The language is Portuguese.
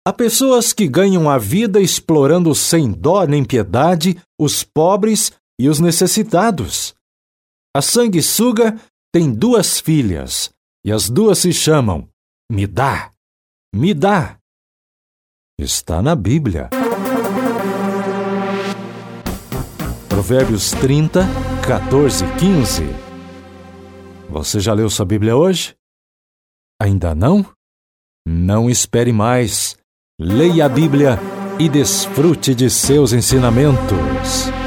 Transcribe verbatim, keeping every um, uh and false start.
Há pessoas que ganham a vida explorando sem dó nem piedade os pobres e os necessitados. A sanguessuga tem duas filhas, e as duas se chamam Me dá, me dá. Está na Bíblia. Provérbios trinta, quatorze e quinze. Você já leu sua Bíblia hoje? Ainda não? Não espere mais. Leia a Bíblia e desfrute de seus ensinamentos.